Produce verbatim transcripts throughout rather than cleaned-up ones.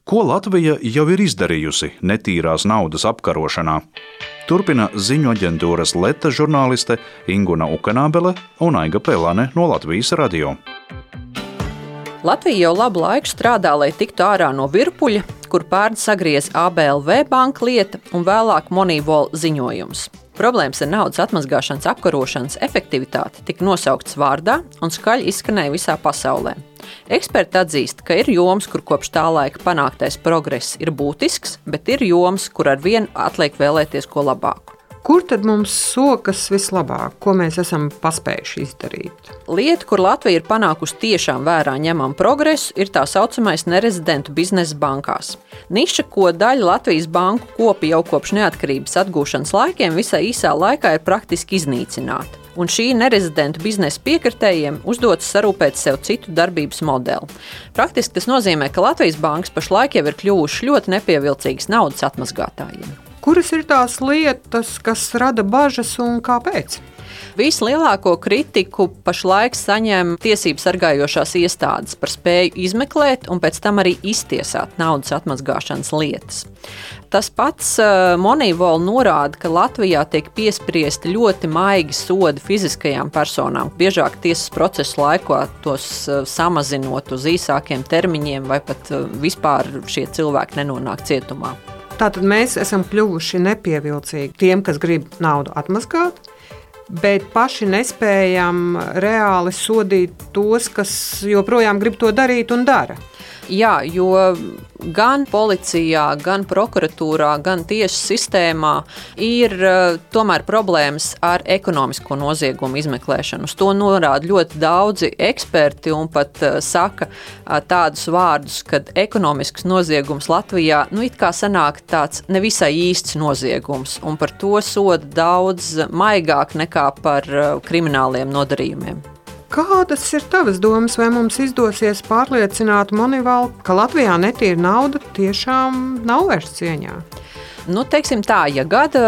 Ko Latvija jau ir izdarījusi netīrās naudas apkarošanā? Turpina ziņu aģentūras Leta žurnāliste Inguna Ukanābele un Aiga Pelane no Latvijas radio. Latvija jau labu laiku strādā, lai tiktu ārā no virpuļa, kur pērn sagriez A B L V banka lieta un vēlāk Moneyval ziņojums. Problēmas ar naudas atmazgāšanas apkarošanas efektivitāti tika nosauktas vārdā un skaļi izskanēja visā pasaulē. Eksperti atzīst, ka ir jomas, kur kopš tā laika panāktais progress ir būtisks, bet ir jomas, kur ar vienu atliek vēlēties ko labāku. Kur tad mums sokas vislabāk? Ko mēs esam paspējuši izdarīt? Lieta, kur Latvija ir panākusi tiešām vērā ņemamu progresu, ir tā saucamais nerezidentu biznesa bankās. Niša, ko daļa Latvijas banku kopi jau kopš neatkarības atgūšanas laikiem, visai īsā laikā ir praktiski iznīcināta. Un šī nerezidentu biznesa piekritējiem uzdots sarūpēt sev citu darbības modeli. Praktiski tas nozīmē, ka Latvijas bankas pašlaik jau ir kļuvušas ļoti nepievilcīgas naudas atmazgātājiem. Kuras ir tās lietas, kas rada bažas un kāpēc? Vislielāko kritiku pašlaik saņem tiesību sargājošās iestādes par spēju izmeklēt un pēc tam arī iztiesāt naudas atmazgāšanas lietas. Tas pats uh, Moneyval norāda, ka Latvijā tiek piespriesti ļoti maigi sodi fiziskajām personām, biežāk tiesas procesu laikā tos uh, samazinot uz īsākiem termiņiem vai pat uh, vispār šie cilvēki nenonāk cietumā. Tātad mēs esam kļuvuši nepievilcīgi tiem, kas grib naudu atmazgāt, bet paši nespējam reāli sodīt tos, kas joprojām grib to darīt un dara. Jā, jo gan policijā, gan prokuratūrā, gan tiesu sistēmā ir uh, tomēr problēmas ar ekonomisko noziegumu izmeklēšanu. Uz to norāda ļoti daudzi eksperti un pat uh, saka uh, tādus vārdus, ka ekonomisks noziegums Latvijā nu, it kā sanāk tāds nevisai īsts noziegums, un par to soda daudz maigāk nekā par uh, krimināliem nodarījumiem. Kādas ir tavas domas, vai mums izdosies pārliecināt Moneyval, ka Latvijā netīra nauda tiešām nav vairs cieņā? Nu, teiksim tā, ja gada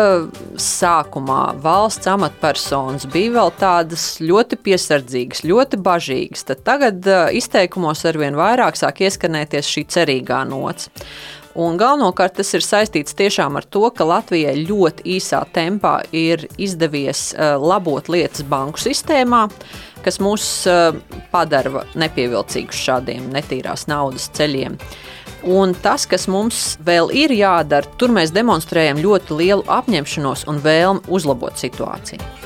sākumā valsts amatpersonas bija vēl tādas ļoti piesardzīgas, ļoti bažīgas, tad tagad izteikumos arvien vairāk sāk ieskanēties šī cerīgā nots. Un galvenokārt tas ir saistīts tiešām ar to, ka Latvijai ļoti īsā tempā ir izdevies labot lietas banku sistēmā, kas mūs padara nepievilcīgus šādiem netīrās naudas ceļiem. Un tas, kas mums vēl ir jādara, tur mēs demonstrējam ļoti lielu apņemšanos un vēlmi uzlabot situāciju.